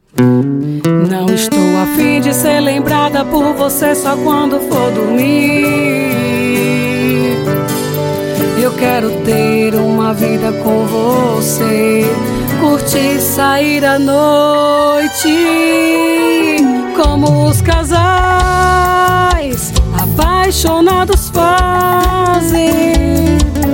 Não estou a fim de ser lembrada por você só quando for dormir. Eu quero ter uma vida com você, curtir, sair à noite, como os casais apaixonados fazem.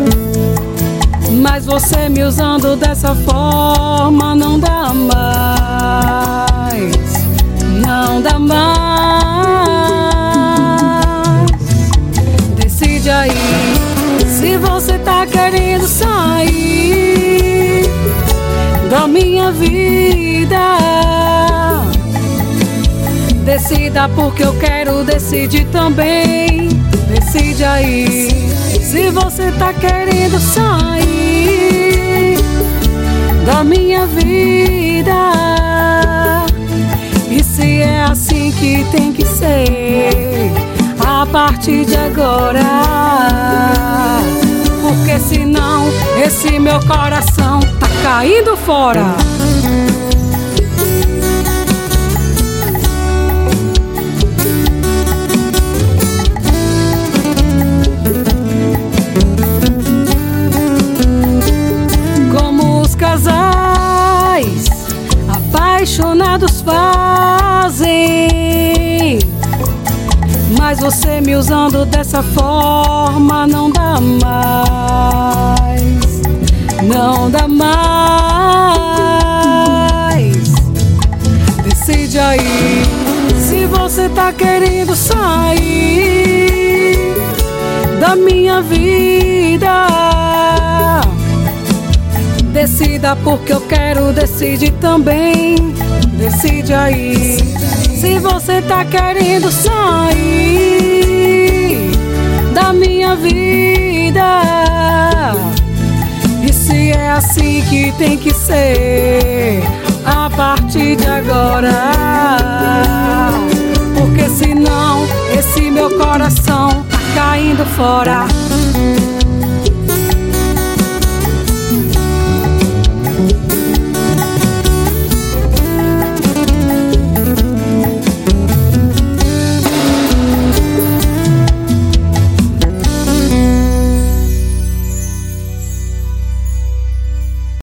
Mas você me usando dessa forma não dá mais, não dá mais. Decide aí se você tá querendo sair da minha vida. Decida porque eu quero decidir também. Decide aí se você tá querendo sair da minha vida. E se é assim que tem que ser a partir de agora. Porque senão esse meu coração tá caindo fora. Casais apaixonados fazem. Mas você me usando dessa forma não dá mais, não dá mais. Decide aí se você tá querendo sair da minha vida. Decida porque eu quero decidir também. Decide aí se você tá querendo sair da minha vida. E se é assim que tem que ser a partir de agora. Porque senão esse meu coração tá caindo fora.